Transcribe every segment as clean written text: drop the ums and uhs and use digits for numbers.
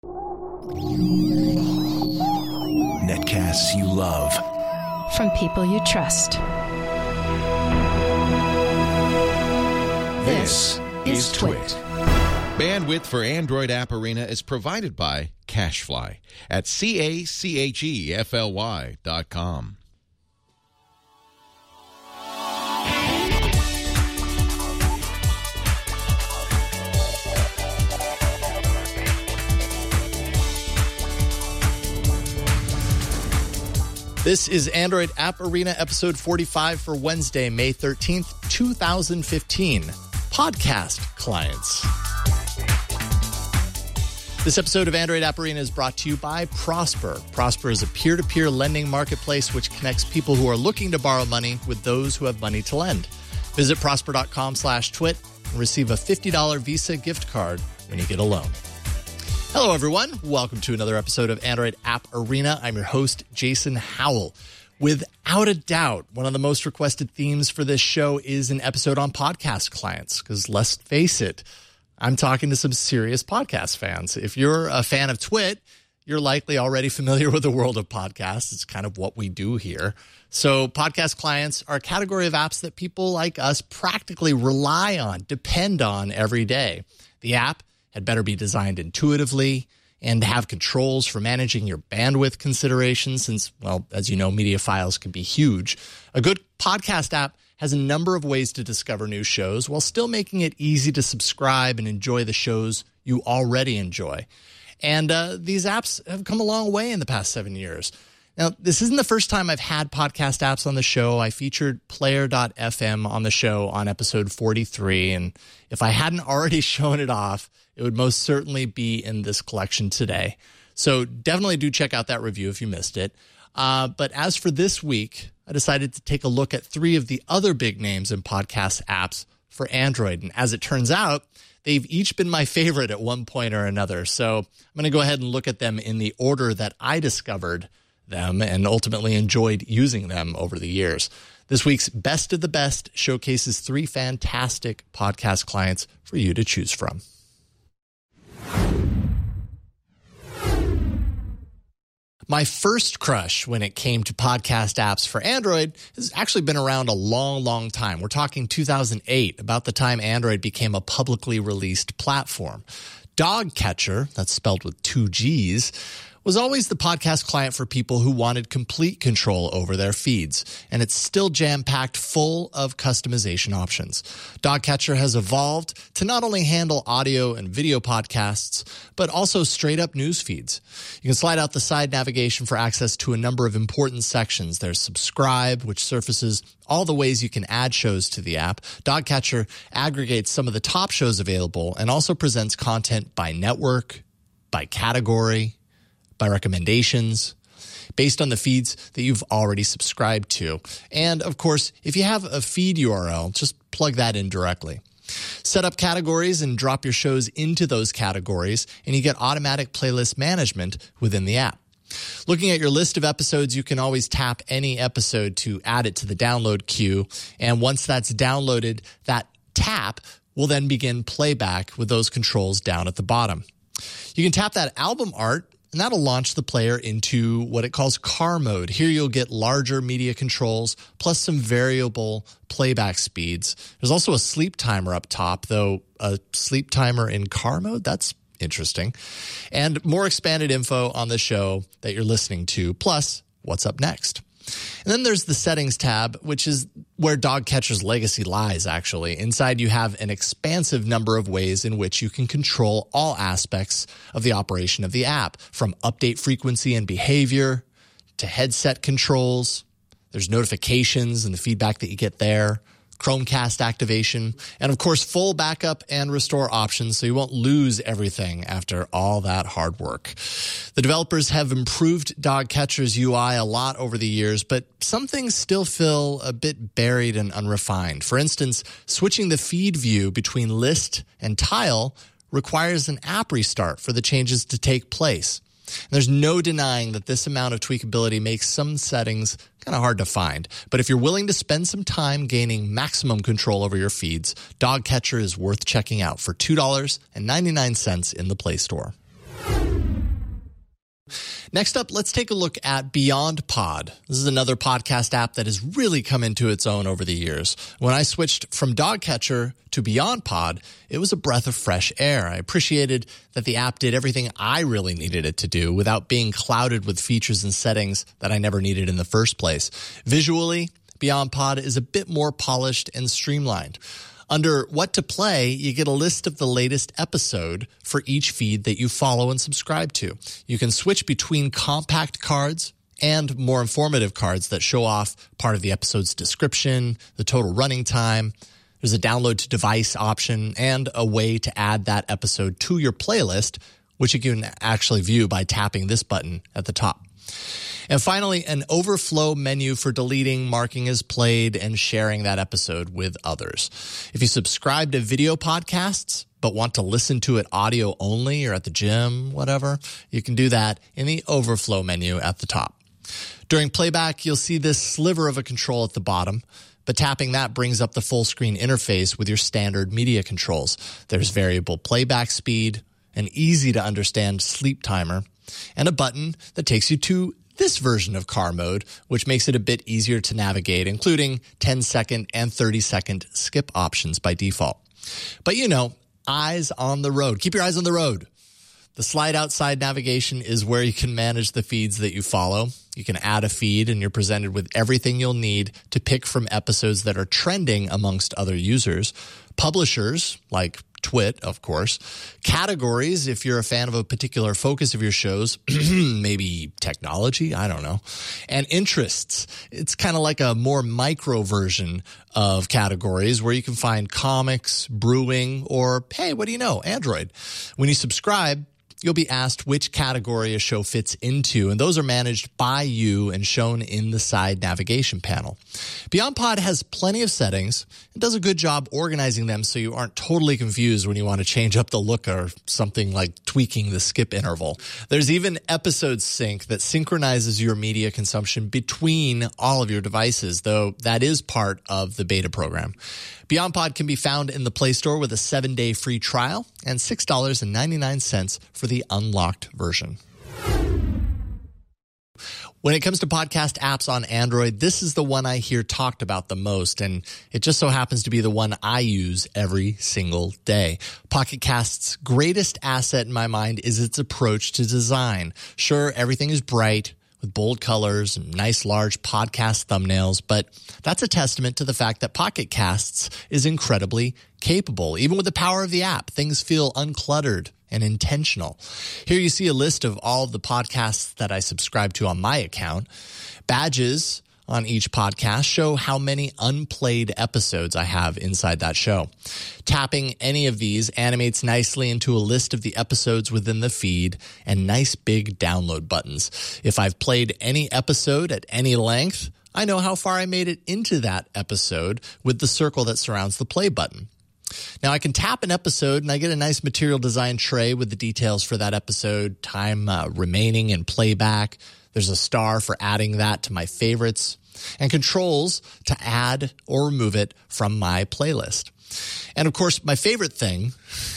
Netcasts you love. From people you trust. This is Twit. Bandwidth for Android App Arena is provided by CacheFly at CacheFly.com. This is Android App Arena episode 45 for Wednesday, May 13th, 2015. Podcast clients. This episode of Android App Arena is brought to you by Prosper. Prosper is a peer-to-peer lending marketplace which connects people who are looking to borrow money with those who have money to lend. Visit prosper.com/twit and receive a $50 Visa gift card when you get a loan. Hello, everyone. Welcome to another episode of Android App Arena. I'm your host, Jason Howell. Without a doubt, one of the most requested themes for this show is an episode on podcast clients, because let's face it, I'm talking to some serious podcast fans. If you're a fan of Twit, you're likely already familiar with the world of podcasts. It's kind of what we do here. So podcast clients are a category of apps that people like us practically rely on, depend on every day. The app had better be designed intuitively and have controls for managing your bandwidth considerations since, well, as you know, media files can be huge. A good podcast app has a number of ways to discover new shows while still making it easy to subscribe and enjoy the shows you already enjoy. And these apps have come a long way in the past 7 years. Now, this isn't the first time I've had podcast apps on the show. I featured Player.fm on the show on episode 43, and if I hadn't already shown it off, it would most certainly be in this collection today. So definitely do check out that review if you missed it. But as for this week, I decided to take a look at three of the other big names in podcast apps for Android. And as it turns out, they've each been my favorite at one point or another. So I'm going to go ahead and look at them in the order that I discovered them and ultimately enjoyed using them over the years. This week's Best of the Best showcases three fantastic podcast clients for you to choose from. My first crush when it came to podcast apps for Android has actually been around a long, long time. We're talking 2008, about the time Android became a publicly released platform. Dogcatcher, that's spelled with two G's, was always the podcast client for people who wanted complete control over their feeds, and it's still jam-packed full of customization options. Dogcatcher has evolved to not only handle audio and video podcasts, but also straight-up news feeds. You can slide out the side navigation for access to a number of important sections. There's Subscribe, which surfaces all the ways you can add shows to the app. Dogcatcher aggregates some of the top shows available and also presents content by network, by category, by recommendations, based on the feeds that you've already subscribed to. And of course, if you have a feed URL, just plug that in directly. Set up categories and drop your shows into those categories, and you get automatic playlist management within the app. Looking at your list of episodes, you can always tap any episode to add it to the download queue. And once that's downloaded, that tap will then begin playback with those controls down at the bottom. You can tap that album art, and that'll launch the player into what it calls car mode. Here you'll get larger media controls, plus some variable playback speeds. There's also a sleep timer up top, though a sleep timer in car mode, that's interesting. And more expanded info on the show that you're listening to, plus what's up next. And then there's the settings tab, which is where Dogcatcher's legacy lies, actually. Inside, you have an expansive number of ways in which you can control all aspects of the operation of the app, from update frequency and behavior to headset controls. There's notifications and the feedback that you get there, Chromecast activation, and of course, full backup and restore options so you won't lose everything after all that hard work. The developers have improved Dogcatcher's UI a lot over the years, but some things still feel a bit buried and unrefined. For instance, switching the feed view between list and tile requires an app restart for the changes to take place. And there's no denying that this amount of tweakability makes some settings kind of hard to find. But if you're willing to spend some time gaining maximum control over your feeds, Dogcatcher is worth checking out for $2.99 in the Play Store. Next up, let's take a look at Beyond Pod. This is another podcast app that has really come into its own over the years. When I switched from Dogcatcher to Beyond Pod, it was a breath of fresh air. I appreciated that the app did everything I really needed it to do without being clouded with features and settings that I never needed in the first place. Visually, Beyond Pod is a bit more polished and streamlined. Under What to Play, you get a list of the latest episode for each feed that you follow and subscribe to. You can switch between compact cards and more informative cards that show off part of the episode's description, the total running time. There's a download to device option and a way to add that episode to your playlist, which you can actually view by tapping this button at the top. And finally, an overflow menu for deleting, marking as played, and sharing that episode with others. If you subscribe to video podcasts but want to listen to it audio only or at the gym, whatever, you can do that in the overflow menu at the top. During playback, you'll see this sliver of a control at the bottom, but tapping that brings up the full screen interface with your standard media controls. There's variable playback speed, an easy to understand sleep timer, and a button that takes you to this version of car mode, which makes it a bit easier to navigate, including 10-second and 30-second skip options by default. But eyes on the road. Keep your eyes on the road. The slide outside navigation is where you can manage the feeds that you follow. You can add a feed and you're presented with everything you'll need to pick from episodes that are trending amongst other users. Publishers, like Twit, of course. Categories, if you're a fan of a particular focus of your shows, maybe technology, I don't know. And interests. It's kind of like a more micro version of categories where you can find comics, brewing, or, hey, what do you know, Android. When you subscribe, you'll be asked which category a show fits into, and those are managed by you and shown in the side navigation panel. Beyond Pod has plenty of settings and does a good job organizing them so you aren't totally confused when you want to change up the look or something like tweaking the skip interval. There's even episode sync that synchronizes your media consumption between all of your devices, though that is part of the beta program. Beyond Pod can be found in the Play Store with a 7-day free trial and $6.99 for the unlocked version. When it comes to podcast apps on Android, this is the one I hear talked about the most, and it just so happens to be the one I use every single day. Pocket Cast's greatest asset in my mind is its approach to design. Sure, everything is bright, with bold colors and nice large podcast thumbnails, but that's a testament to the fact that Pocket Casts is incredibly capable. Even with the power of the app, things feel uncluttered and intentional. Here you see a list of all of the podcasts that I subscribe to on my account. Badges on each podcast show how many unplayed episodes I have inside that show. Tapping any of these animates nicely into a list of the episodes within the feed and nice big download buttons. If I've played any episode at any length, I know how far I made it into that episode with the circle that surrounds the play button. Now I can tap an episode and I get a nice material design tray with the details for that episode, time remaining in playback. There's a star for adding that to my favorites, and controls to add or remove it from my playlist. And of course, my favorite thing,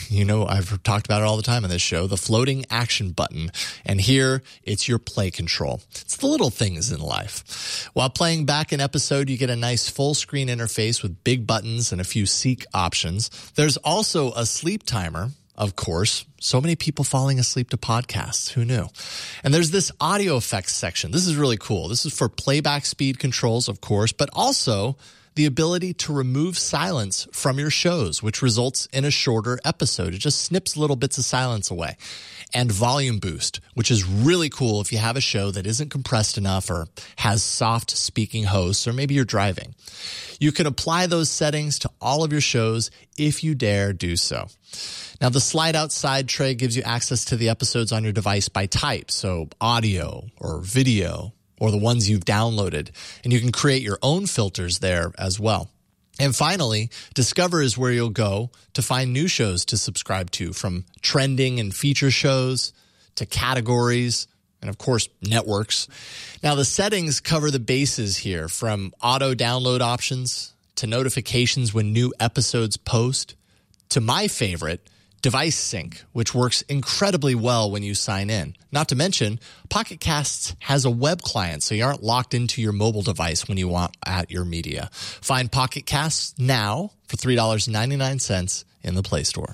I've talked about it all the time on this show, the floating action button. And here, it's your play control. It's the little things in life. While playing back an episode, you get a nice full screen interface with big buttons and a few seek options. There's also a sleep timer. Of course, so many people falling asleep to podcasts. Who knew? And there's this audio effects section. This is really cool. This is for playback speed controls, of course, but also the ability to remove silence from your shows, which results in a shorter episode. It just snips little bits of silence away. And volume boost, which is really cool if you have a show that isn't compressed enough or has soft speaking hosts, or maybe you're driving. You can apply those settings to all of your shows if you dare do so. Now, the slide outside tray gives you access to the episodes on your device by type, so audio or video or the ones you've downloaded, and you can create your own filters there as well. And finally, Discover is where you'll go to find new shows to subscribe to, from trending and feature shows to categories and, of course, networks. Now, the settings cover the bases here, from auto download options to notifications when new episodes post to my favorite, Device Sync, which works incredibly well when you sign in. Not to mention, Pocket Casts has a web client, so you aren't locked into your mobile device when you want at your media. Find Pocket Casts now for $3.99 in the Play Store.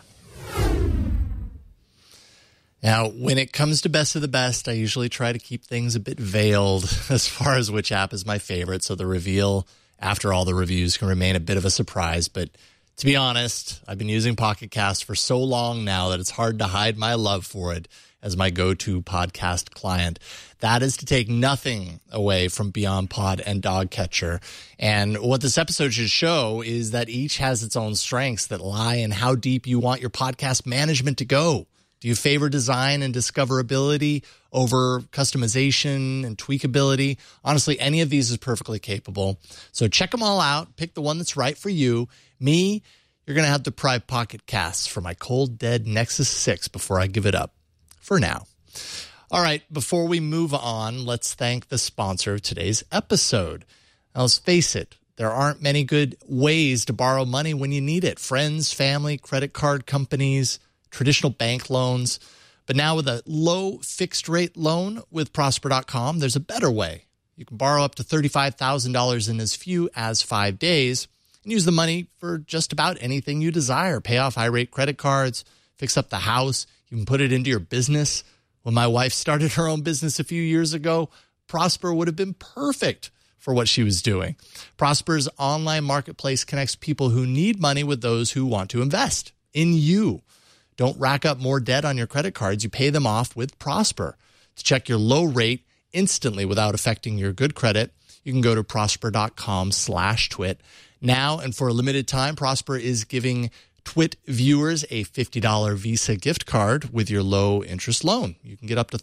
Now, when it comes to best of the best, I usually try to keep things a bit veiled as far as which app is my favorite, so the reveal after all the reviews can remain a bit of a surprise. But to be honest, I've been using Pocket Cast for so long now that it's hard to hide my love for it as my go-to podcast client. That is to take nothing away from Beyond Pod and Dogcatcher. And what this episode should show is that each has its own strengths that lie in how deep you want your podcast management to go. Do you favor design and discoverability over customization and tweakability? Honestly, any of these is perfectly capable. So check them all out. Pick the one that's right for you. Me, you're going to have to pry Pocket Casts for my cold, dead Nexus 6 before I give it up. For now. All right, before we move on, let's thank the sponsor of today's episode. Now, let's face it, there aren't many good ways to borrow money when you need it. Friends, family, credit card companies, traditional bank loans. But now with a low fixed rate loan with Prosper.com, there's a better way. You can borrow up to $35,000 in as few as 5 days and use the money for just about anything you desire. Pay off high rate credit cards, fix up the house, you can put it into your business. When my wife started her own business a few years ago, Prosper would have been perfect for what she was doing. Prosper's online marketplace connects people who need money with those who want to invest in you. Don't rack up more debt on your credit cards. You pay them off with Prosper. To check your low rate instantly without affecting your good credit, you can go to prosper.com/twit. Now, and for a limited time, Prosper is giving Twit viewers a $50 Visa gift card with your low interest loan. You can get up to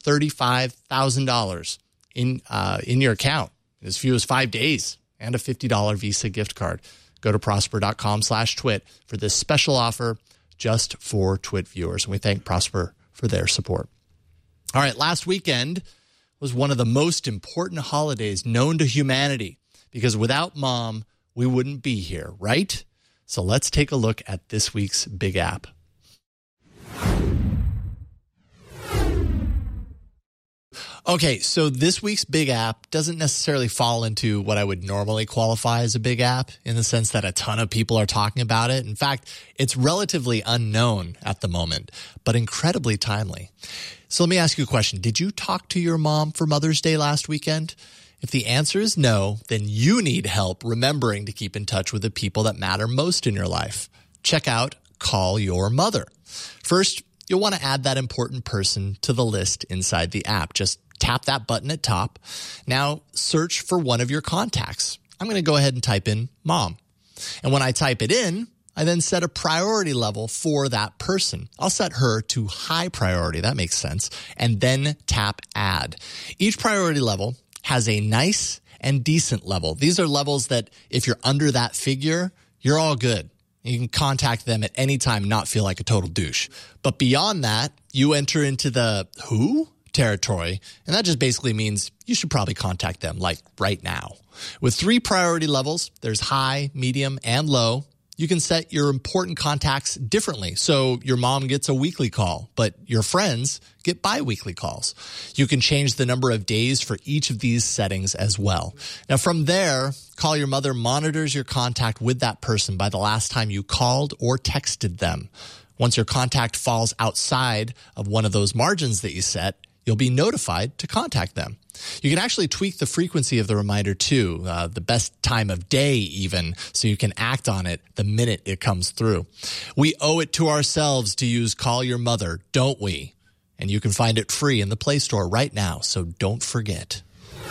$35,000 in your account in as few as 5 days and a $50 Visa gift card. Go to prosper.com/twit for this special offer just for Twit viewers. And we thank Prosper for their support. All right, last weekend was one of the most important holidays known to humanity because without Mom, we wouldn't be here, right? So let's take a look at this week's Big App. Okay, so this week's Big App doesn't necessarily fall into what I would normally qualify as a big app in the sense that a ton of people are talking about it. In fact, it's relatively unknown at the moment, but incredibly timely. So let me ask you a question. Did you talk to your mom for Mother's Day last weekend? If the answer is no, then you need help remembering to keep in touch with the people that matter most in your life. Check out Call Your Mother. First, you'll want to add that important person to the list inside the app. Just tap that button at top. Now search for one of your contacts. I'm going to go ahead and type in Mom. And when I type it in, I then set a priority level for that person. I'll set her to high priority. That makes sense. And then tap Add. Each priority level has a nice and decent level. These are levels that if you're under that figure, you're all good. You can contact them at any time and not feel like a total douche. But beyond that, you enter into the who territory, and that just basically means you should probably contact them like right now. With 3 priority levels, there's high, medium, and low. You can set your important contacts differently. So your mom gets a weekly call, but your friends get bi-weekly calls. You can change the number of days for each of these settings as well. Now from there, Call Your Mother monitors your contact with that person by the last time you called or texted them. Once your contact falls outside of one of those margins that you set, you'll be notified to contact them. You can actually tweak the frequency of the reminder too, the best time of day even, so you can act on it the minute it comes through. We owe it to ourselves to use Call Your Mother, don't we? And you can find it free in the Play Store right now, so don't forget.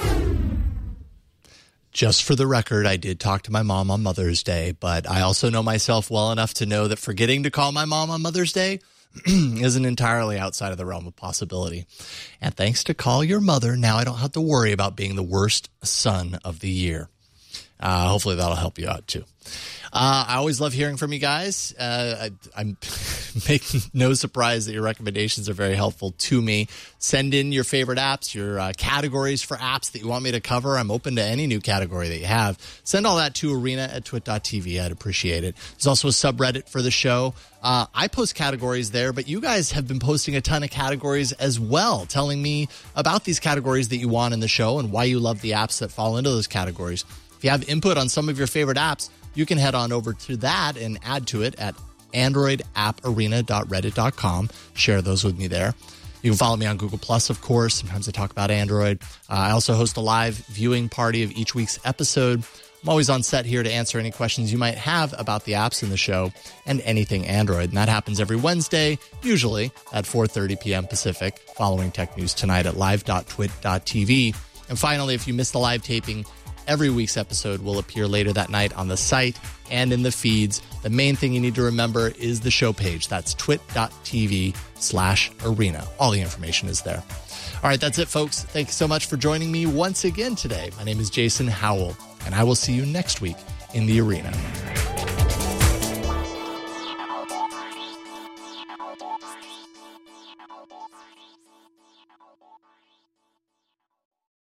Just for the record, I did talk to my mom on Mother's Day, but I also know myself well enough to know that forgetting to call my mom on Mother's Day isn't entirely outside of the realm of possibility. And thanks to Call Your Mother, now I don't have to worry about being the worst son of the year. Hopefully that'll help you out too. I always love hearing from you guys. I'm making no surprise that your recommendations are very helpful to me. Send in your favorite apps, your categories for apps that you want me to cover. I'm open to any new category that you have. Send all that to arena@twit.tv. I'd appreciate it. There's also a subreddit for the show. I post categories there, but you guys have been posting a ton of categories as well, telling me about these categories that you want in the show and why you love the apps that fall into those categories. If you have input on some of your favorite apps, you can head on over to that and add to it at androidapparena.reddit.com. Share those with me there. You can follow me on Google+, of course. Sometimes I talk about Android. I also host a live viewing party of each week's episode. I'm always on set here to answer any questions you might have about the apps in the show and anything Android. And that happens every Wednesday, usually at 4:30 p.m. Pacific, following Tech News Tonight at live.twit.tv. And finally, if you missed the live taping, every week's episode will appear later that night on the site and in the feeds. The main thing you need to remember is the show page. That's twit.tv/arena. All the information is there. All right, that's it, folks. Thank you so much for joining me once again today. My name is Jason Howell, and I will see you next week in the arena.